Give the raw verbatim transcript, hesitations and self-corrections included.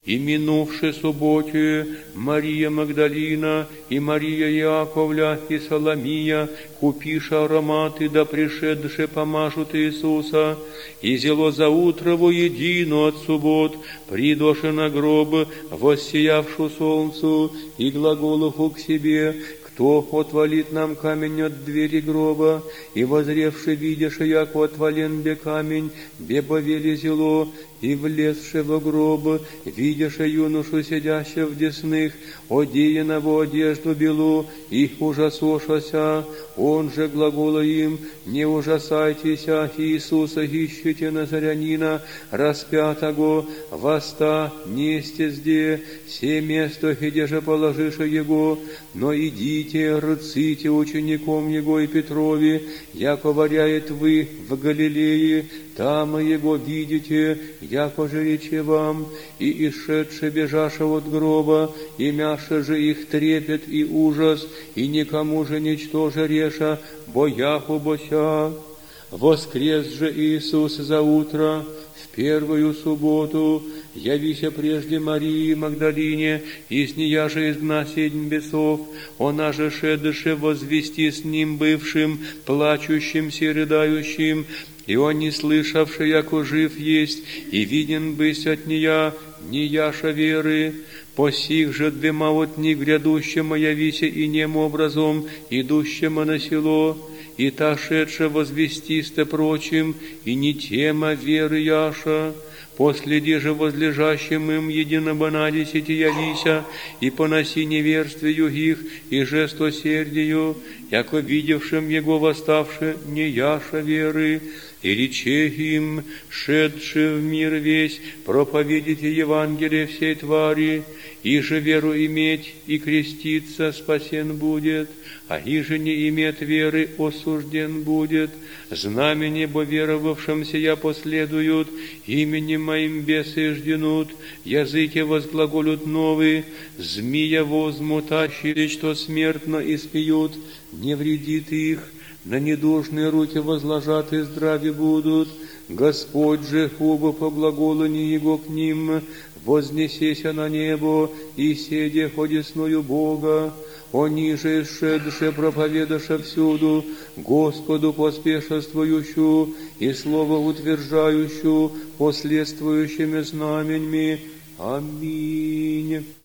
И минувши субботе Мария Магдалина и Мария Яковля и Соломия, купиша ароматы, да пришедши помажут Иисуса, и зело за утро воедино от суббот, придоши на гроб, воссиявшу солнцу, и глаголуху к себе: кто отвалит нам камень от двери гроба? И возревши, видяши, яко отвален бе камень, бе повели зело, и влезши во гроб, видяши юношу, сидящего в десных, одеянного одежду белу, и ужасошася. Он же глагола им: не ужасайтесь, Иисуса ищите, Назарянина, распятого, воста несте зде, се место, где же положише его, но идите, рците учеником его и Петрови, яко варяет вы в Галилее, там его видите, яко же рече вам. И исшедши бежаша от гроба, имяше же их трепет и ужас, и никому же ничтоже реша, бояху бося. Воскрес же Иисус за утро, в первую субботу, явися прежде Марии Магдалине, и с нея же изгна седьм бесов, она же шедыше возвести с ним бывшим, плачущимся и рыдающим, и он, не слышавший, яко жив есть, и виден бысть от нея, не яша веры. По сих же двема от них грядущему явися и нем образом, идущему на село, и та шедша возвестисте прочим, и не тема веры яша. Последи же возлежащим им единобонадесяти явися, и поноси неверствию их, и жестосердию, яко видевшим его восставши не яша веры, и рече им, шедши в мир весь, проповедите Евангелие всей твари, и же веру иметь и креститься спасен будет, а иже не имет веры, осужден будет. Знамение бо веровавшимся я последуют, именем моим бесы жденут, языки возглаголют новые, змея возьмут, ащери, что смертно испьют, не вредит их, на недужные руки возложат и здрави будут. Господь же, оба по глаголанию Его к ним, вознесеся на небо, и седе одесную Бога. Они же, шедше, проповедаше всюду, Господу поспешествующую и слово утверждающую последствующими знаменьми. Аминь.